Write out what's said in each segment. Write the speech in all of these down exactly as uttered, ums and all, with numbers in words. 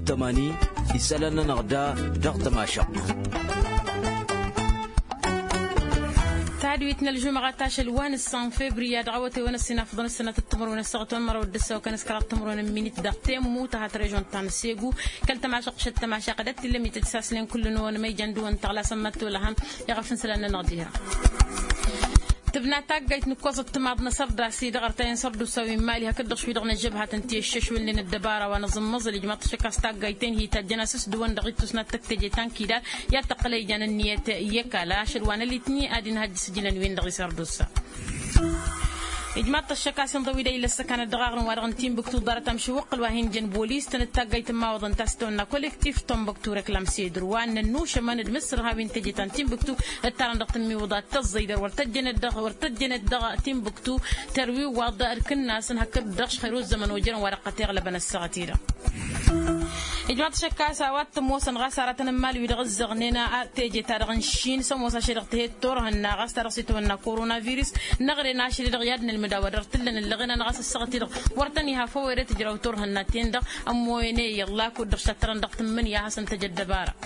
تماني يسألنا نغدا دغ تماشق تعدويتنا الجمعة تاشل وان الصن فبراير دعوتي وانا السنة فضل السنة التمرون السغط ومرة ودسة وكان سكرات التمرون من دقتين موتا هتريجون تان سيجو كل تماشق شت تماشق قدت اللي ميتتساس لين كل نون ما يجندو ان تغلا سمتو لهم يغفن سلنا نغديها تبنا تاقيت نكوز التماض نصر داسي دغرتين صردو سوي مالي هكذا شوي دغنا جبهة تنتي الششو اللي الدبارة ونظم مزل جماعة شكاس تاقيتين هي تجناسس دوان دغيتو سنة تكتجي تانكي دار يتقلي جان النية يكالا شلوان اللي تني ادين هاد سجلن وين دغي صردوسا إجماع الشكاس انضوي إلى السكن الدغاغر وارغنتين بكتو دارة مشوق الواهين جن بوليس تنتاقيت ما وضن تستونا كوليكتيف توم بكتو ركلام سيدر وان النوش من المصر هابين تجي تنتين بكتو التارن دقت الميوضات تزيدر ورتجن الدغ ورتجن الدغ تيم بكتو تروي واضع الكنا سن هكر دغش خيرو الزمن وجرن ورقة غلبنا السغتيرة إجماع الشكاس وات موسن غاسرة المال ويدغز غنينا تيجي تارغن شين سموسا شرقته تورهن غاس ترسيتونا كورونا فيروس نغري ناشر رياضنا المداور رتلن اللي غنا نغاس السغتير ورتنيها فورت جراو تورهن تيندا امويني يلا كود شترن دقت من يا حسن تجدبارا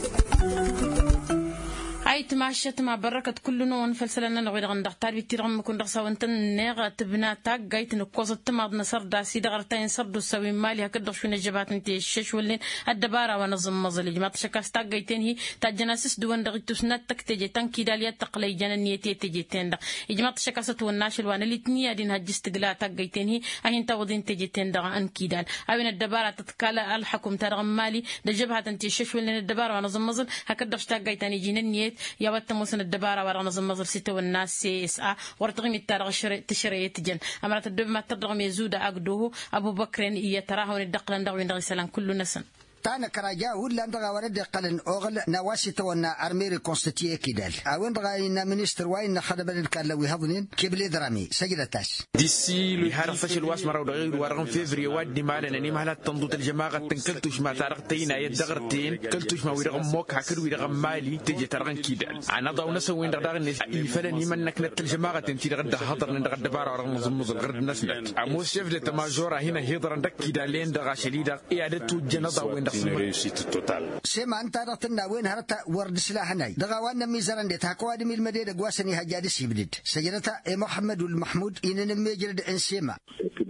هاي تماشت مع بركة كل نون فلسلنا نغير غندق تاربي تيرغم كون رخصا وانتن نيغا تبنا تاق جايت نكوز التماض نصر داسي دغرتين صردو سوي مالي هكذا شوين الجبات انتي الشش واللين الدبارة ونظم مظلي جماعة شكاس تاق جايتين هي تاجناسس دوان دغيتو سنات تك تجي تنكي داليات تقلي جانا نيتي تجي تندا جماعة شكاسة والناشل وانا اللي تنيا دين هجست قلا تاق جايتين هي اهين تاوضين تجي تندا انكي دال اوين الدبارة تتكالا الحكم ترغم مالي دجبهات انتي الشش واللين الدبارة ونظم مظل هكذا شتاق جايتان يجينا نيت يا وقت موسن الدبارة ورا نظم مصر ستة والناس سي اس ا ورتغم التارغ تشري تجن امرت الدب ما تدغم يزود اقدوه ابو بكر يتراه ندقلن دغ وين سلام كل نسن تانا كراجا ولا ندغا ورد قلن اوغل نواسي تونا ارميري كونستيتي كيدال اوين دغا مينستر وين خدم الكالوي هضنين كبلي درامي سجلتاش ديسي لي حرفش الواس مرة ودغير ورغم فيفري وادي مالنا ني مهلا تنضوت الجماعة تنكلتوش ما تارقتين يدغرتين كلتوش ما ويرغم موك هكر ويرغم مالي تجي ترغن كيدال انا ضاو نسوين دغدغن يفلني منك نت الجماعة تنتي دغد هضر ندغد دبار ورغم زمزل غرد نسمت امو شيف دي تماجورا هنا هضر عندك كيدالين دغا شديده اعادته جنضا وين سيما انت رتنا وين هرتا ورد سلاحناي دغوانا ميزران دي تاكوادمي المدينه غواسني هجادس يبدد سجلتا محمد والمحمود ان ميجرد انسيما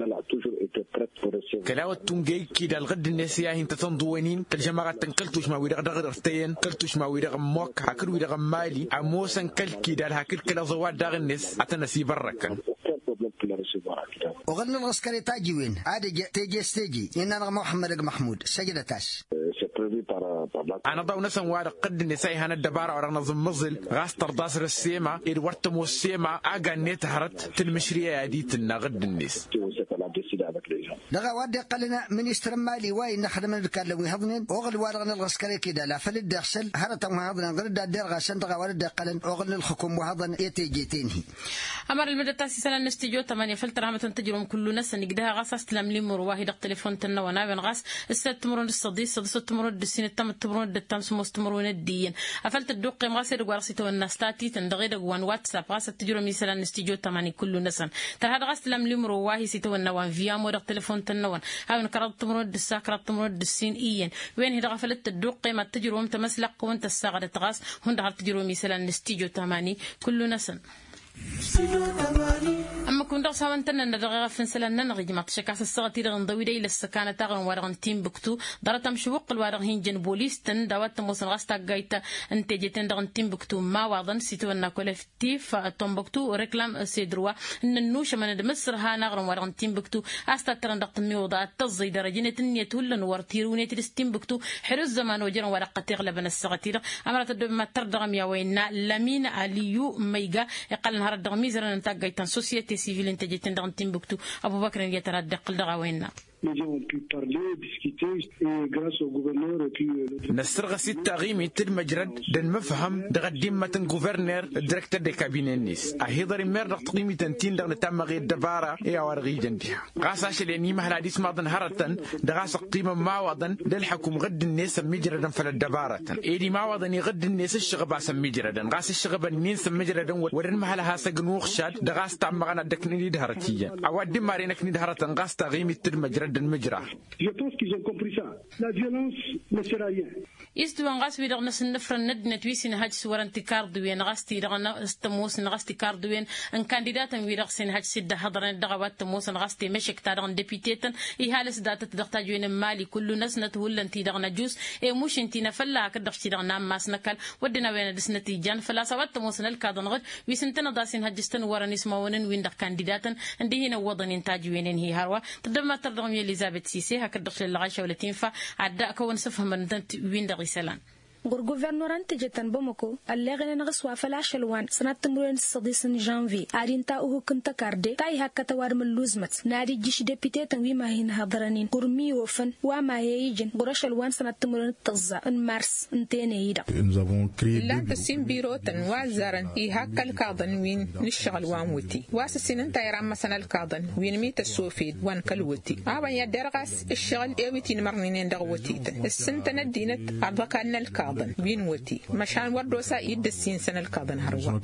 كلاوة تونجي كيدا الغد الناس ياهين تتنضوينين ترجمة تنقلتوش ما ويرغ دغ رفتين قلتوش ما ويرغ موك هكر ويرغ مالي عموسا كل كيدا هكر كلا ضوات داغ الناس اتنسي بركا وغلنا العسكري تاجي وين عادي تيجي ستيجي إننا محمد محمود سجلتاش أنا ضاو نسن وارق قد النساء هنا الدبارة ورا نظم مزل غاس ترداس السيما إذ ورتمو السيما أجا نيت هرت تلمشرية عديت النغد الناس دغا وادي قالنا منيستر مالي واي نخدم الكالوي هضنين اوغل وارغنا العسكري كده لا فلد دخل هرتا وهضنا غردا دير غاسن دغا ورد قالن اوغل الحكم وهضن يتيجيتينهي امر المدة تاسي سنه نستيجو ثمانية فلتر عم تنتجرهم كل ناس نقدها غاس استلم لي مرواهي دق تليفون تنا ونابن غاس الست تمرون الصديق صديق تمرون الدسين التم تمرون التم سموس تمرون الدين افلت الدق غاس رغاسيتو الناس تاتي تندغي دغوان واتساب غاس تجرو مثلا نستيجو ثمانية كل ناس تر هذا غاس استلم لي مرواهي سيتو النوان فيا مو دق تليفون تنوان هاون كرات تمرون الدسا كرات تمرون الدسين ايين وين هي غفلت الدق ما تجرو تمسلق وانت الساغه تغاس هند هل تجرو مثلا نستيجو ثمانية كل ناس أما كون رأس هون تنا ندرغ فنسلنا نغيج ما تشكاس الصغتي رغن ضويدة إلى السكانة تغن ورغن تيم بكتو درت مشوق الورغين جن بوليس تن دوات موسن غاستا جايتا أنت جيتن رغن تيم بكتو ما وضن سيتو أن كولفتيف توم بكتو ركلام سيدروا إن النوش من المصر ها نغرن ورغن تيم بكتو أستا ترن دقت ميوضات تزي درجين تنية تولن ورتيرونية تيم بكتو حرز زمان وجرن ورقة تغلبن الصغتي أمرت الدب ما تردغم يا وينا لمين عليو ميجا يقال نهار الدغميزر نتاقيتان سوسيتي سيفيل انت جيتن دغن تيمبكتو ابو بكر يتردد قل دغا وينا نسترغ ستة غيمي تلمجرد دن مفهم دغا ديمة غوفرنر دركتر دي كابين النيس اهيضر مير دغ تقيمي تنتين دغ نتام غير دبارة ايا ورغي جندها غاساش لاني مهلا ديس ماضن هرتن دغاس قيمة معوضن دلحكم غد الناس مجردا فلا دبارة ايدي معوضن يغد الناس الشغبا سمجردا غاس الشغبا نين سمجردا ورن مهلا هاسا قنوخ شاد دغاس تعمغانا دكني دهرتيا اواد دي مارينك ندهرتن غاس تغيمي تلمجرد رد المجرى. يستوى نغاس بيدغ نس النفر الند نتويسين هاج سورة انتكار دوين غاستي دغنا استموس نغاستي كار دوين ان كانديداتا بيدغ سين هاج سيدة حضرن دغوات تموس نغاستي مشك تارغن ديبيتيتن إيهالس داتا تدغتا جوين مالي كل ناس نتهول انتي دغنا جوس اي موش انتي نفلا كدغشتي دغنا ماس نكال ودنا وين دس نتيجان فلا سوات تموس نالكادن غد ويسنتنا داسين هاجستن ورا نسماونن وين دغ كانديداتا اندي هنا وضن انتاج وينين هي هاروا تدما تردغم اليزابيث سيسي هكدغش الغاشة ولا تنفع عدا كون سفهم من وين دغ يسلان غور غوفرنوران تجتن بومكو اللغن نغسوا فلاشلوان سنه تمرين صديسن جانفي ارينتا او كنت كاردي تاي هكا توار من لوزمت نادي جيش ديبيتي تنوي ما هين هضرانين غورمي وفن وما ييجن غورشلوان سنه تمرين تغزا ان مارس انتيني يدا لا تسين بيروتن وازرن اي هكا الكاظن وين نشغل واموتي واسسين انت يرام مثلا الكاظن وين ميت السوفيد وان كلوتي ابا يا درغاس الشغل ايوتي مرنين دغوتي السنت ندينت ارضكان الكاظن بين وتي مشان وردو سا يد السين سنه الكاظن هروا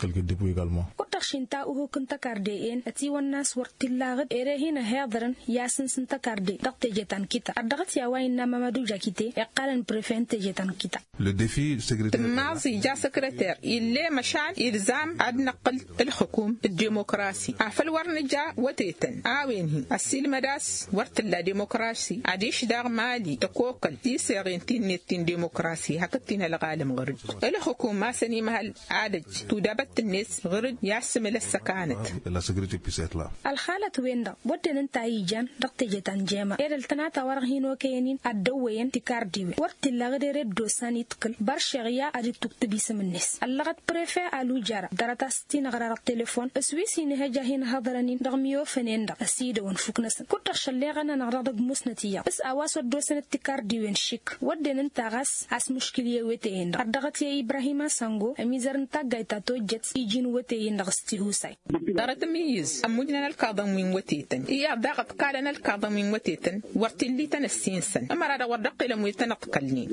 كنتخشنتا او كنت كاردين اتي والناس ورتلاغد ارهين هادرن ياسن سنت كاردي دقت جتان كيتا ادغت يا وين مامادو جاكيتي يقالن بريفنت جتان كيتا لو ديفي سكرتير مازي جا سكرتير اللي مشان الزام عد نقل الحكومه الديمقراطي عفل ورنجا وتيتن اوينهي السيل مداس ورتلا ديمقراطي اديش داغ مالي تكوكل يسيرين تين ديمقراطي هكتين العالم غرد الحكومه سني مهل عادج تدابت الناس غرد ياسم للسكانت لا سكرتير بيسيتلا الحاله ويندا ودن انت ايجان دقت جتان جيما ادل تناتا ورهينو كينين ادوين تكاردي ورتلا غدير دوساني تكل برشغيا ادي تكتبي سم الناس اللغت بريفي الو جارا درتا ستين غرار التليفون اسويسي نهجا هين هضرنين دغميو فنيندا اسيد ونفكنس كنت خليغنا نغرض مسنتيا بس اواس دوسن التكاردي وين شيك ودن انت غاس اس مشكليه وتين ادغت يا ابراهيم سانغو اميزرن تاغايتا توجت يجين وتين دغستي هوساي درت ميز امودنا الكاظم من وتيتن يا دغت قالنا الكاظم من وتيتن ورتلي تنسينسن اما راه ودق لم يتنقلني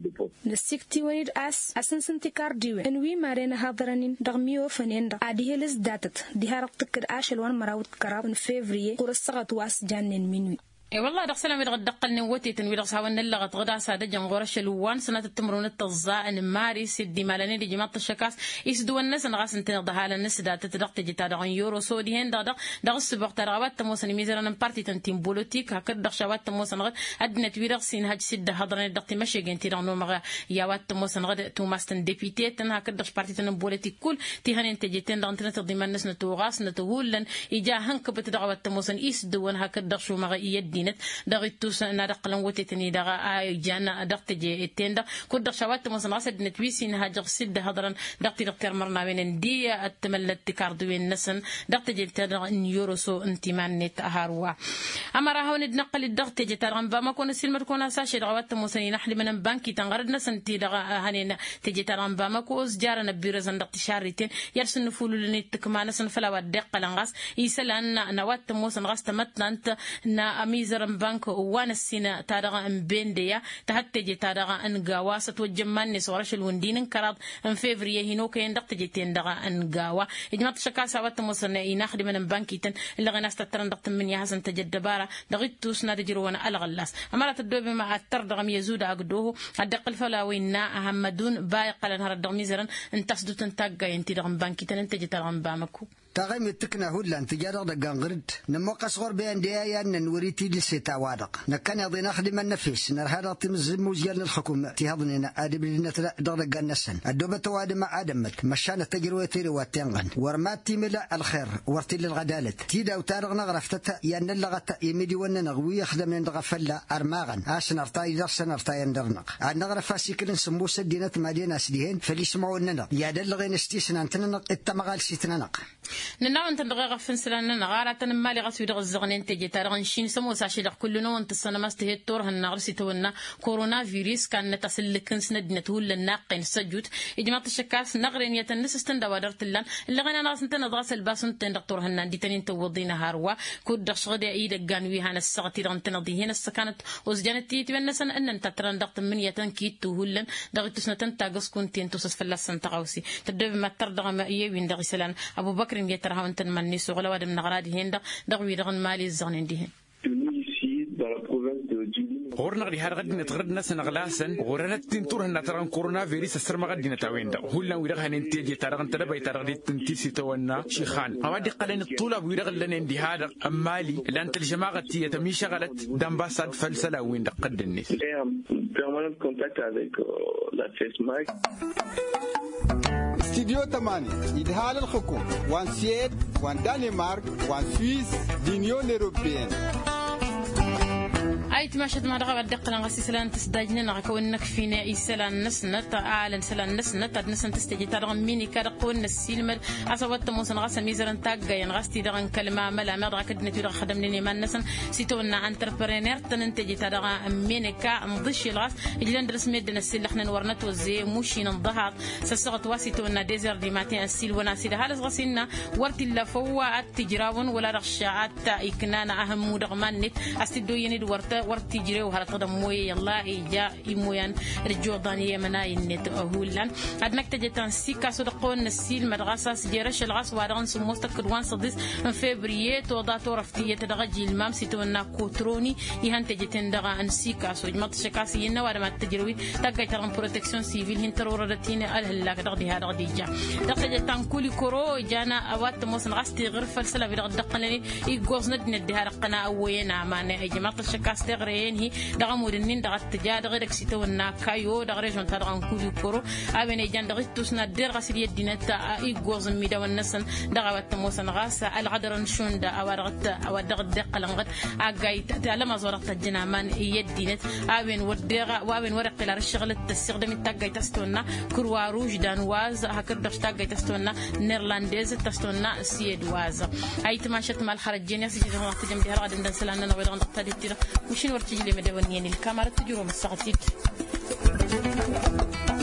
نسيكتي ويد اس اسنسن تكاردي ان وي مارينا هضرنين دغميو فنيندا ادي هلس داتت دي هرق تكر اشل وان مراوت كراب فيفري قرصغت واس جانن منوي اي والله دخ سلام يدغ دقلني وتي تنوي دغ ساون اللغت غدا ساده جنغورش الوان سنه التمرون التزاء ان ماري سدي مالني دي جماعه الشكاس يسدو الناس نغاس انت ضها الناس دات تدق تجتا دغ يورو سودي هند دغ دغ سبق ترغبات تموسن ميزرن بارتي تنتيم بوليتيك هكذا دغ شوات تموسن غد ادنت ويدغ سين هاج سد هضرن دغ تمشي انت دغ نو مغا يا وات تموسن غد توماستن ديبيتي تن هكذا دغ بارتي تن بوليتيك كل تي هن تجيتن دغ انت تضم الناس نتوغاس نتولن يجا هنك بتدغوات تموسن يسدو هكذا دغ شو مغا يدينت دغ توس نادقلن وتتني دغ جانا دقت جي تندا كود شوات مصنعسد نتويسين هاجر سد هضرن دقت دكتور مرنا وين دي اتملت كاردوين نسن دقت جي تدغ نيوروسو انتمان نت هاروا اما راهو ندنقل الدغت جي ترغم بما كون سلمر كون ساشي دغوات مسنين نحلي من بانكي تنغرد نسن تي دغ هنين تجي ترغم بما كوز جارنا بيرزن دقت شاريتين يرسن فول لني تكما نسن فلا ودق لنغاس يسلان نوات موسن غاس تمتنا انت نا اميزرن بانك وانا السنة تارغا ان بينديا تهتجي تارغا ان غاوا ستوجمان نسورش الوندين كراد ان فيفري هينو كاين دق تجي تندغا ان غاوا اجماعة الشكا سوات مصرنا يناخدي من بانكيتن اللي غناس تترن دق من يحسن تجدبارا دغيتو سنا تجروانا الغلاس امارة الدوبي مع التردغم يزود اقدوه الدق الفلاوينا احمدون بايقا لنهار الدغميزرن ان تسدو تنتاقا ينتي دغم بانكيتن انتجي ترغم بامكو تغيم يتكنا هولا تجارة دقان غرد نمو قصغر بين ديايا نوريتي لسيتا وادق نكان يضي نخدم النفيس نرهادا تمزم وزيال الحكومة تهضننا ادب لنا دقان نسن الدوبة توادم ادمت مشان التجروي تيري واتنغن ورمات تيملا الخير ورتي للغدالة تيدا وتارغ نغرفتتا ين اللغة يميدي وننغوي يخدم نغفلا ارماغن اسن ارتاي درسن ارتاي ندرنق النغرفا سيكلن سموس الدينة مدينة سديهن فليسمعوا لنا يا دلغين استيسنا انتنق التمغال سيتننق نناو انت دغيغ فنسلان نغارة تنمالي غسو دغ الزغنين تجي تارغن شين سمو ساشي دغ كل نو انت السنة ماستهي التور هنغرسي تونا كورونا فيروس كان نتسلكن سند نتول الناقين سجوت اجماعة الشكاس نغرين يتنس استندا ودرت اللان اللي غينا ناس انت نضغس الباسون تن دكتور هنان دي تنين توضينا هاروا كود دغ شغدي ايد قانوي هان السغتي دغ انت نضي هنا السكانت وزجانت تي تبنسن ان انت تران دغت من يتن كيت توهلن دغ تسنتن تاغس كنتين توسس فلسن تغوسي تدب ما تردغ ما ايه وين دغ سلان ابو بكر يترها وانت من نسو غلا ودم نغرادي هندا دغوي دغن مالي الزغنين ديهن ici dans غورنا غادي هاد غادي نتغرد ناس نغلاسن غورنا تنتور هنا ترى كورونا فيروس السرما غادي نتاوين دا هولا ويرغ هنين تيجي ترى غنت دابا ترى غادي تنتيسي تونا شيخان غادي قالين الطلب ويرغ لنا ندي هذا امالي لان الجماعه تي تمي شغلت دامباساد فلسلا وين قد الناس استديو تمانية إدهال الحكومة وان سيد وان دنمارك وان سويس دينيون أوروبيين أي تماشت مع رغبة دقنا غسي سلان تسداجنا نغكونك فينا إي سلان نسنة أعلن سلان نسنة تدنسن تستجي ترغم ميني كارقون السيلمر أصوات موسن غسا ميزرن تاقا ينغستي دغن كلمة ملا مرغا كدنا تيرغ خدم لني من نسن سيتونا انتربرينير تننتجي ترغم ميني كا مضيش الغاس إجلان درس ميدنا السيل لحنا نورنت وزي موشي ننضهات سسغت واسيتونا ديزر دي ماتين السيل وناسي هالس غسينا ورتي اللفوة التجراون ولا رغشاعات إكنانا أهم مدغمان نت أستدو يني دورتا ورتي جري وهلا تقدم موي الله إجا إمويان رجوع ضانية مناي النت أهولان أدنك تجتان سيكا صدقون السيل مدرسة سجرش الغاس وارغن سموستك كدوان صديس من فبراير توضع تورفتية تدغجي المام سيتونا كوتروني يهان تجتان دغا أن سيكا سوج ما تشكاسي ينا وارما تجروي تجي ترغن بروتكسيون سيفيل هن ترورتين الهلاك دغدي هذا غديجا دغتجتان كولي كورو جانا أوات موسن غاستي غرفة سلا بدغ دقنني يجوز ندنا دهار قنا أوينا معنا أي جماعة الشكاس تغرين هي دغمود النين دغت تجاد غيرك سيتونا كايو دغريجون ترغن كولي كورو أبني جان دغت توسنا دير غسيل يدينا تا يجوز ميدا والنسن دغوات موسن غاس الغدرن شون دا أورغت أو دغت دقلنغت أجاي تعلم زورت الجنامان يدينت أبن ودغ وأبن ورق إلى الشغل تستخدم التجاي تستونا كرواروج دانواز هكر دفتاجي تستونا نيرلانديز تستونا سيدواز أي تماشت مع الخرجين يا سيدي هو تجمع دهر غادي ندسل أنا نويل غنطة تدير وشين ورتجي لي مدونيين الكاميرا تجرو مساعتيت